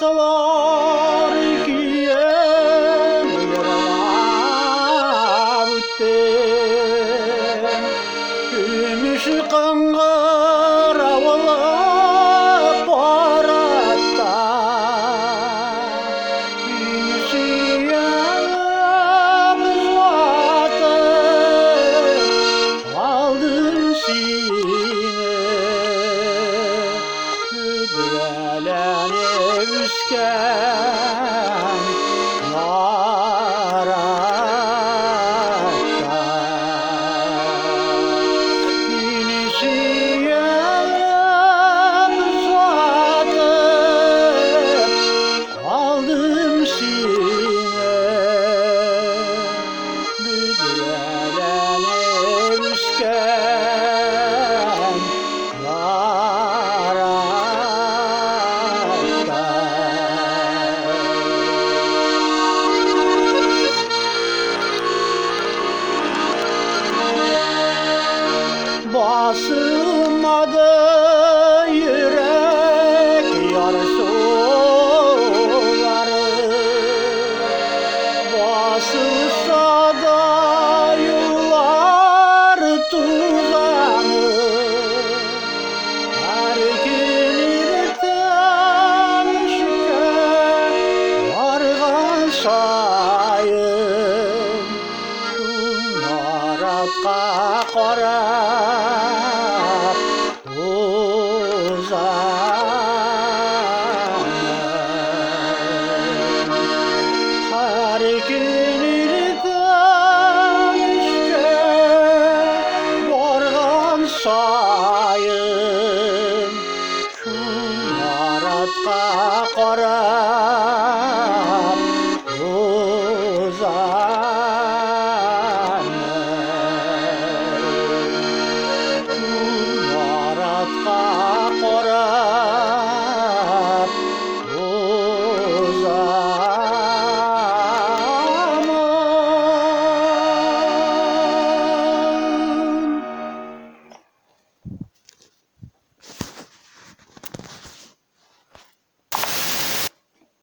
Yaşlar kiyem yaralar ütte Gümüş kangara olup baratta Yüzüyemiz vatı aldım sine Gübreleni üsken varatta İnisiyemiz vatı aldım sine Gübreleni üsken varatta Basılmadı yürek yarsuları Basılsa da yollar tuzanır Her gün irten şüker vargan sayın Şunlar atqa qarab uzanır Her gün irten şüker vargan sayın Şunlar atqa qarab